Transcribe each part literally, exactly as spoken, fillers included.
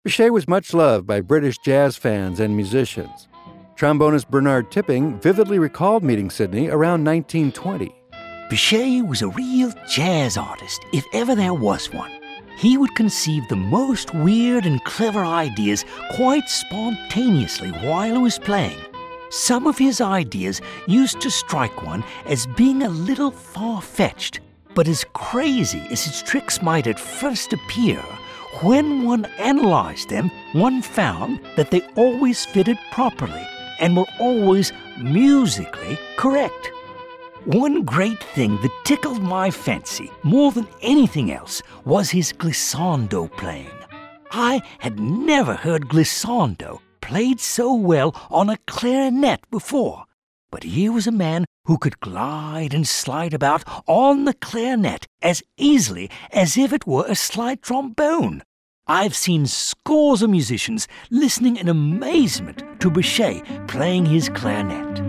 Bechet was much loved by British jazz fans and musicians. Trombonist Bernard Tipping vividly recalled meeting Sidney around nineteen twenty. Bechet was a real jazz artist, if ever there was one. He would conceive the most weird and clever ideas quite spontaneously while he was playing. Some of his ideas used to strike one as being a little far-fetched, but as crazy as his tricks might at first appear, when one analyzed them, one found that they always fitted properly and were always musically correct. One great thing that tickled my fancy more than anything else was his glissando playing. I had never heard glissando played so well on a clarinet before, but here was a man who could glide and slide about on the clarinet as easily as if it were a slide trombone. I've seen scores of musicians listening in amazement to Bechet playing his clarinet.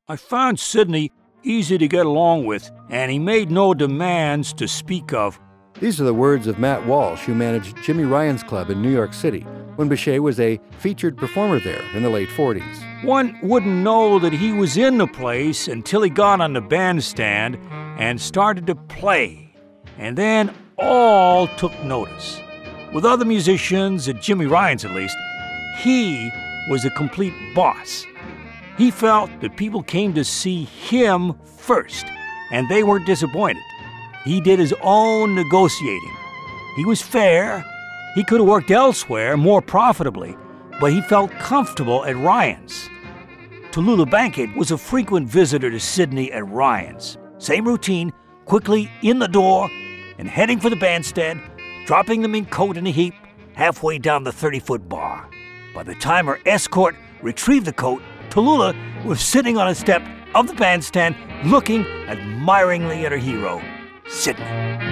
I found Sidney easy to get along with, and he made no demands to speak of. These are the words of Matt Walsh, who managed Jimmy Ryan's Club in New York City when Bechet was a featured performer there in the late forties. One wouldn't know that he was in the place until he got on the bandstand and started to play. And then all took notice. With other musicians, at Jimmy Ryan's at least, he was a complete boss. He felt that people came to see him first, and they weren't disappointed. He did his own negotiating. He was fair. He could have worked elsewhere more profitably, but he felt comfortable at Ryan's. Tallulah Bankhead was a frequent visitor to Sidney at Ryan's. Same routine, quickly in the door and heading for the bandstand, dropping the mink coat in a heap halfway down the thirty-foot bar. By the time her escort retrieved the coat, Tallulah was sitting on a step of the bandstand, looking admiringly at her hero, Sidney.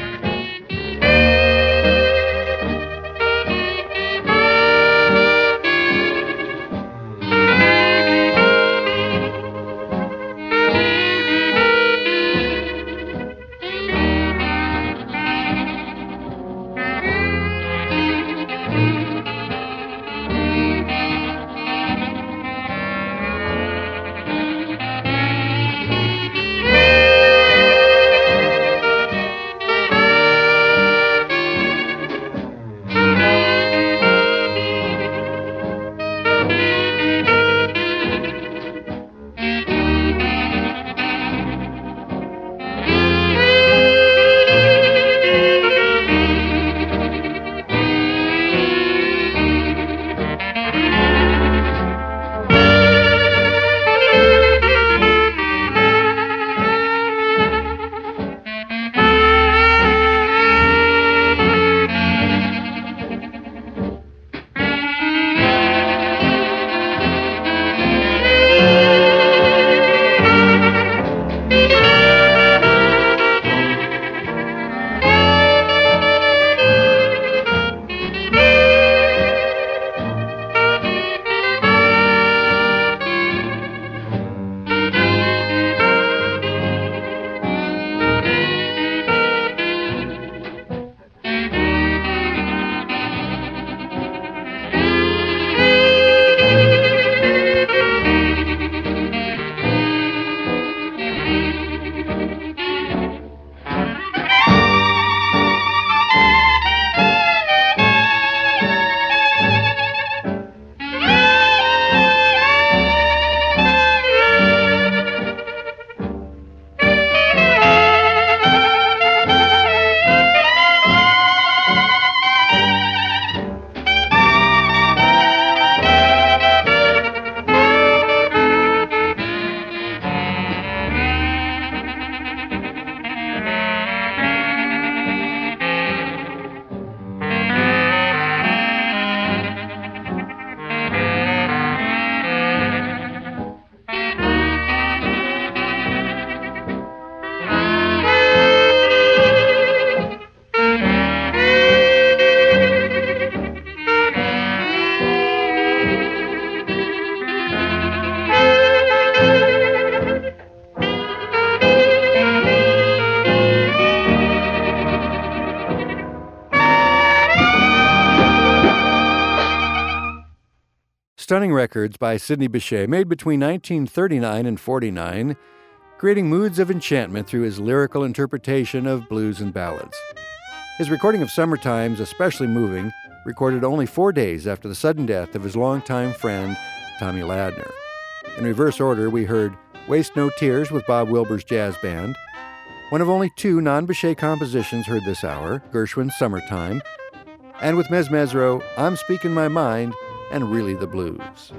Stunning records by Sidney Bechet made between nineteen thirty-nine and forty-nine, creating moods of enchantment through his lyrical interpretation of blues and ballads. His recording of Summertime's especially moving, recorded only four days after the sudden death of his longtime friend, Tommy Ladner. In reverse order, we heard Waste No Tears with Bob Wilbur's jazz band, one of only two non-Bechet compositions heard this hour, Gershwin's Summertime, and with Mezz Mezzrow, I'm Speaking My Mind, and Really the Blues.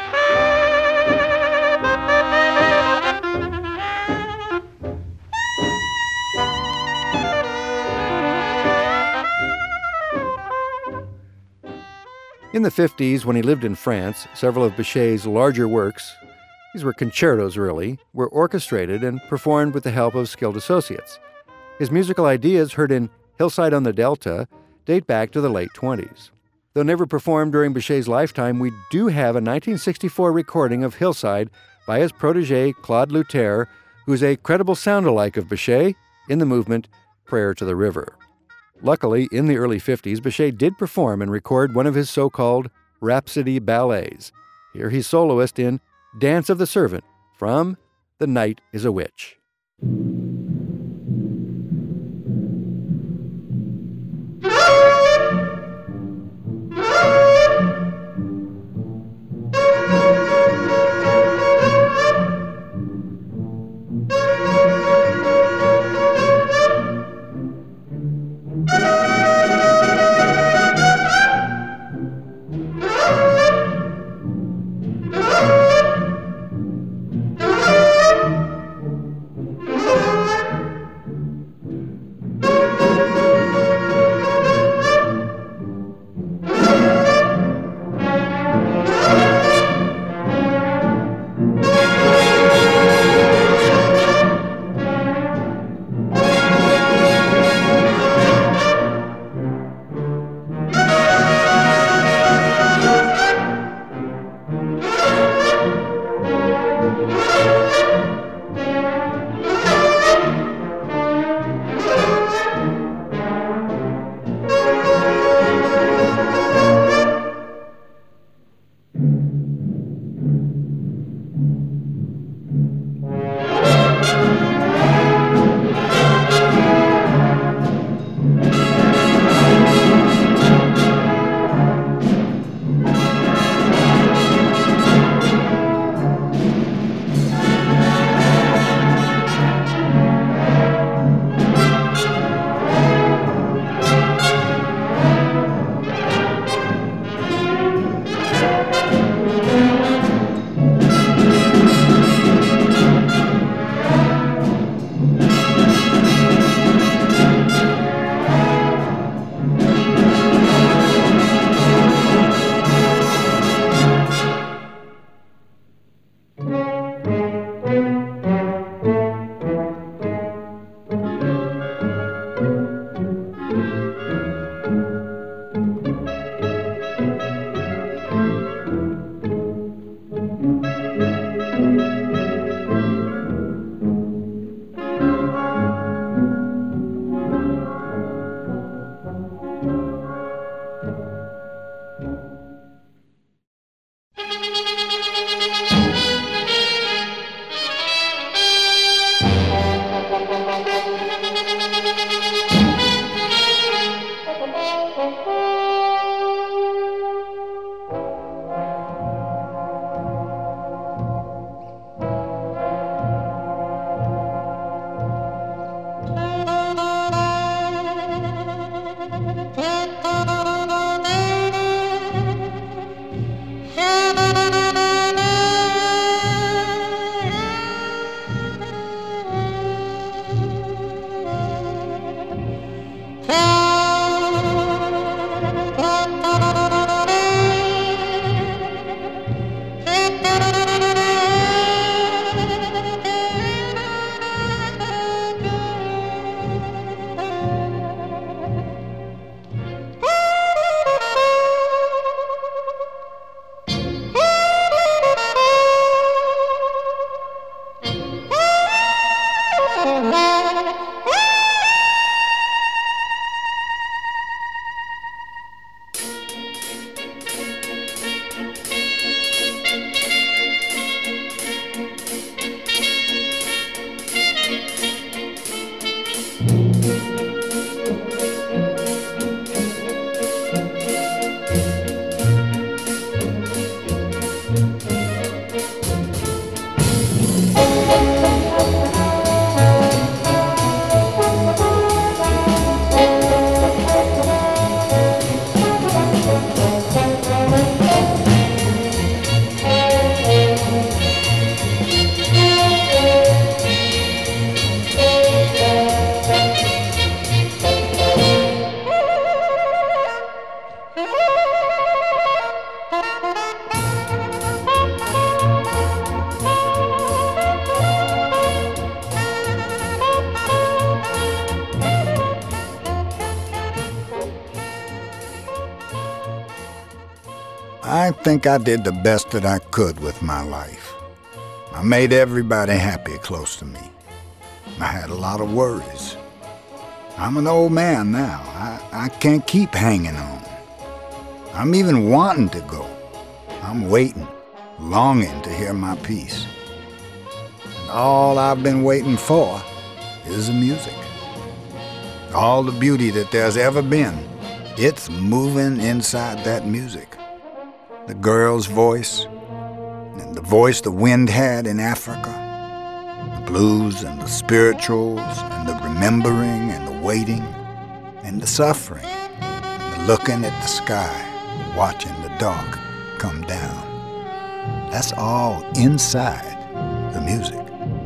In the fifties, when he lived in France, several of Bechet's larger works, these were concertos really, were orchestrated and performed with the help of skilled associates. His musical ideas, heard in Hillside on the Delta, date back to the late twenties. Though never performed during Bechet's lifetime, we do have a nineteen sixty-four recording of Hillside by his protege Claude Luther, who is a credible sound-alike of Bechet in the movement Prayer to the River. Luckily, in the early fifties, Bechet did perform and record one of his so-called Rhapsody ballets. Here he's soloist in Dance of the Servant from The Night is a Witch. I think I did the best that I could with my life. I made everybody happy close to me. I had a lot of worries. I'm an old man now. I, I can't keep hanging on. I'm even wanting to go. I'm waiting, longing to hear my piece. And all I've been waiting for is the music. All the beauty that there's ever been, it's moving inside that music. The girl's voice, and the voice the wind had in Africa, the blues and the spirituals, and the remembering and the waiting, and the suffering, and the looking at the sky, watching the dark come down. That's all inside the music.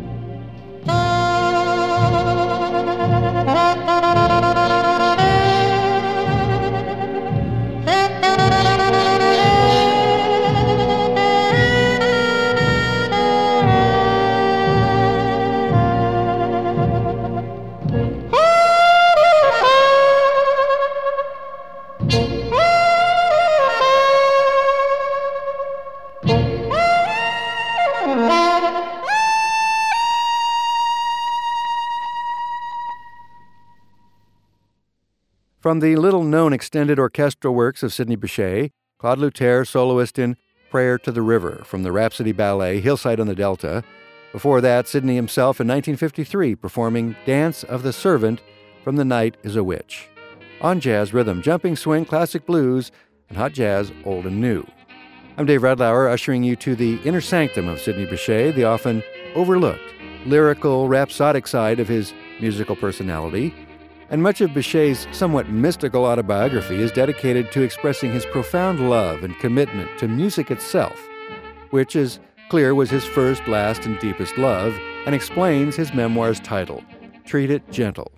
From the little-known extended orchestral works of Sidney Bechet, Claude Luther, soloist in Prayer to the River from the Rhapsody Ballet, Hillside on the Delta. Before that, Sidney himself in nineteen fifty-three performing Dance of the Servant from The Night is a Witch. On Jazz Rhythm, jumping swing, classic blues, and hot jazz, old and new. I'm Dave Redlauer, ushering you to the inner sanctum of Sidney Bechet, the often overlooked, lyrical, rhapsodic side of his musical personality. And much of Bechet's somewhat mystical autobiography is dedicated to expressing his profound love and commitment to music itself, which is clear was his first, last, and deepest love, and explains his memoir's title, Treat It Gentle.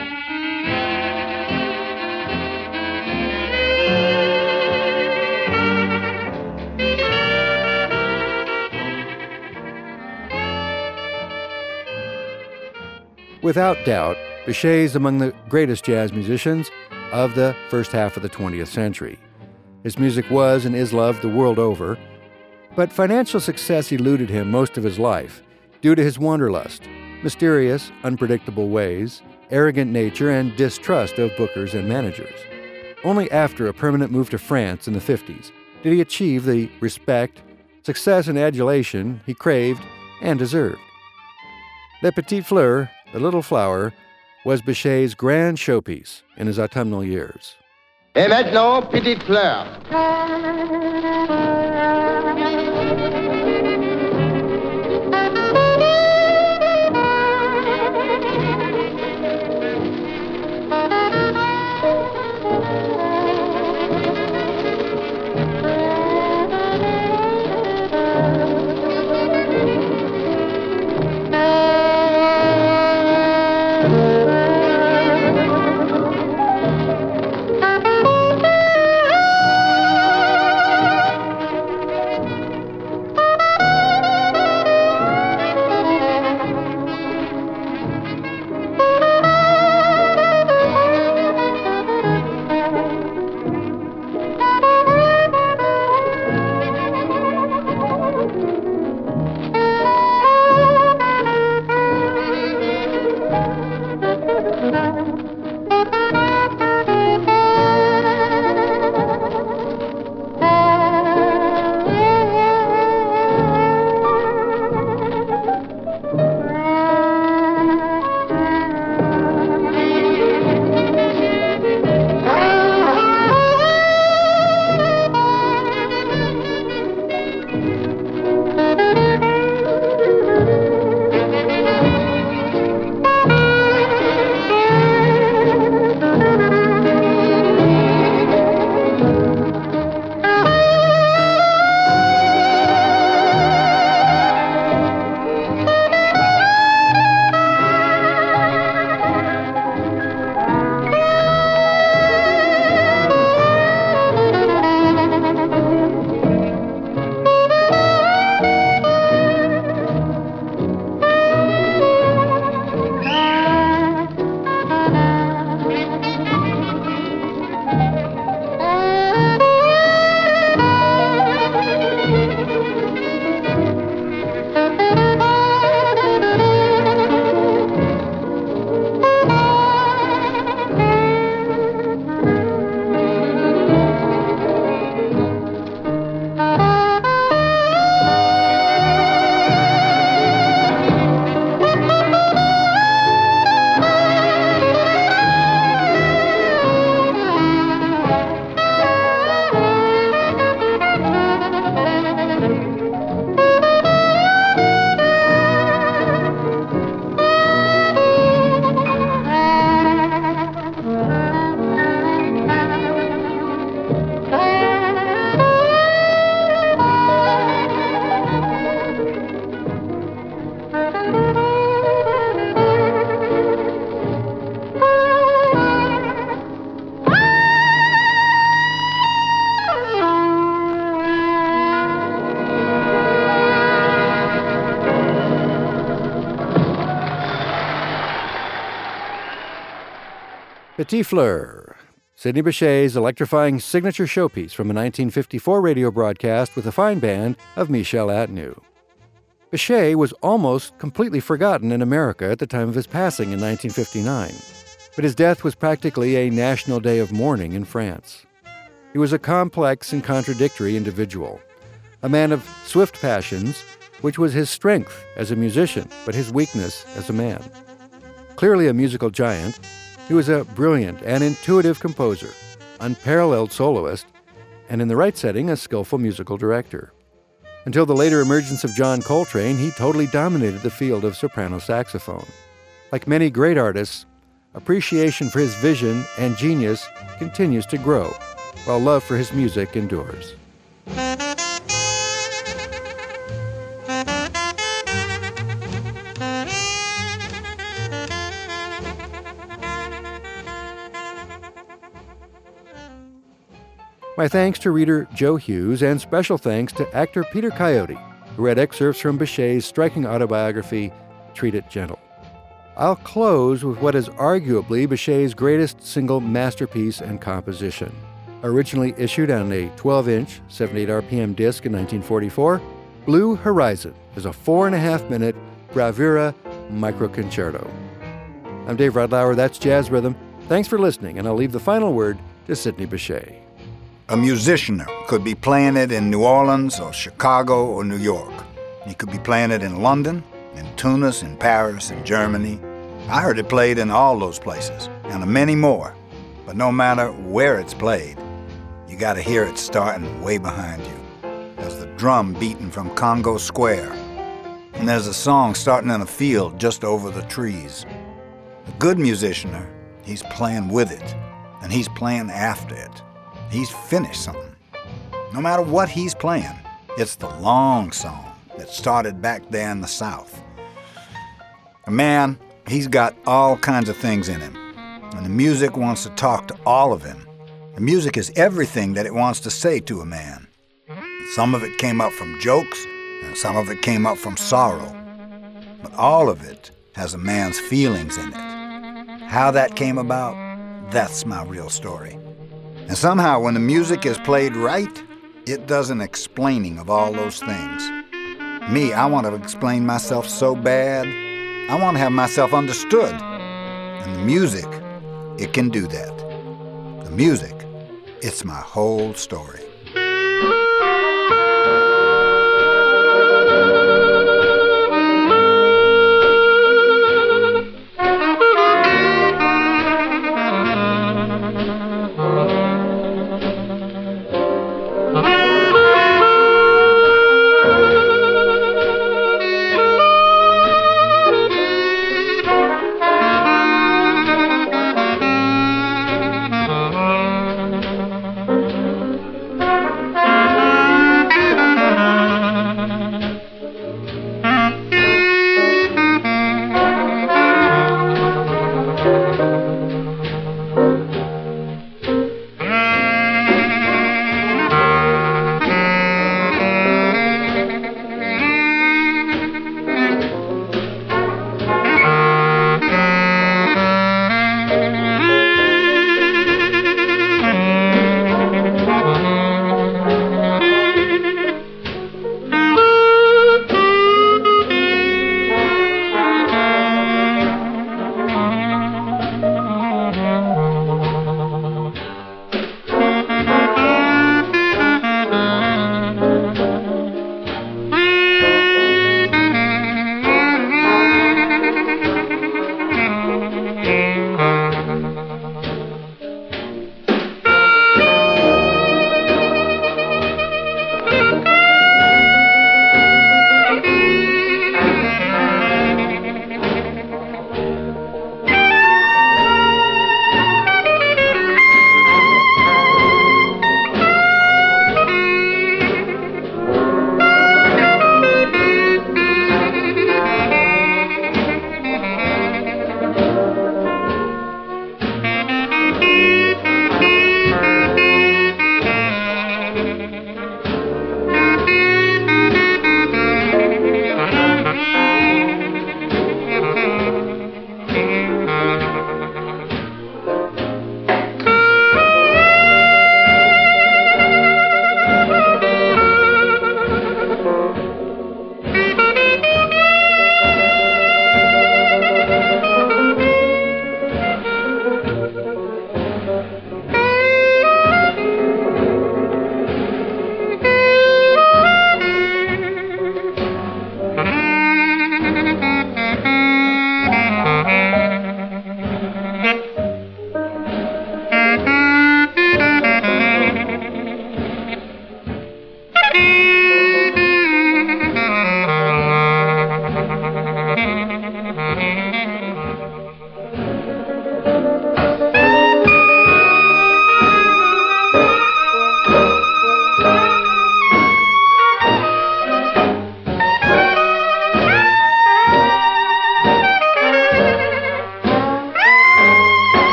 Without doubt, Bechet is among the greatest jazz musicians of the first half of the twentieth century. His music was and is loved the world over, but financial success eluded him most of his life due to his wanderlust, mysterious, unpredictable ways, arrogant nature, and distrust of bookers and managers. Only after a permanent move to France in the fifties did he achieve the respect, success, and adulation he craved and deserved. Le Petit Fleur, the Little Flower, was Bechet's grand showpiece in his autumnal years. Et maintenant, Petite Fleur. Petit Fleur, Sidney Bechet's electrifying signature showpiece from a nineteen fifty-four radio broadcast with a fine band of Michel Attenou. Bechet was almost completely forgotten in America at the time of his passing in nineteen fifty-nine, but his death was practically a national day of mourning in France. He was a complex and contradictory individual, a man of swift passions, which was his strength as a musician, but his weakness as a man. Clearly a musical giant, he was a brilliant and intuitive composer, unparalleled soloist, and in the right setting, a skillful musical director. Until the later emergence of John Coltrane, he totally dominated the field of soprano saxophone. Like many great artists, appreciation for his vision and genius continues to grow, while love for his music endures. My thanks to reader Joe Hughes, and special thanks to actor Peter Coyote, who read excerpts from Bechet's striking autobiography, Treat It Gentle. I'll close with what is arguably Bechet's greatest single masterpiece and composition. Originally issued on a twelve-inch, seventy-eight R P M disc in nineteen forty-four, Blue Horizon is a four-and-a-half-minute bravura microconcerto. I'm Dave Rudlauer, that's Jazz Rhythm. Thanks for listening, and I'll leave the final word to Sidney Bechet. A musician could be playing it in New Orleans or Chicago or New York. He could be playing it in London, in Tunis, in Paris, in Germany. I heard it played in all those places, and many more. But no matter where it's played, you gotta hear it starting way behind you. There's the drum beating from Congo Square, and there's a song starting in a field just over the trees. A good musician, he's playing with it, and he's playing after it. He's finished something. No matter what he's playing, it's the long song that started back there in the South. A man, he's got all kinds of things in him, and the music wants to talk to all of him. The music is everything that it wants to say to a man. Some of it came up from jokes, and some of it came up from sorrow. But all of it has a man's feelings in it. How that came about, that's my real story. And somehow, when the music is played right, it does an explaining of all those things. Me, I want to explain myself so bad. I want to have myself understood. And the music, it can do that. The music, it's my whole story.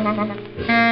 Thank you.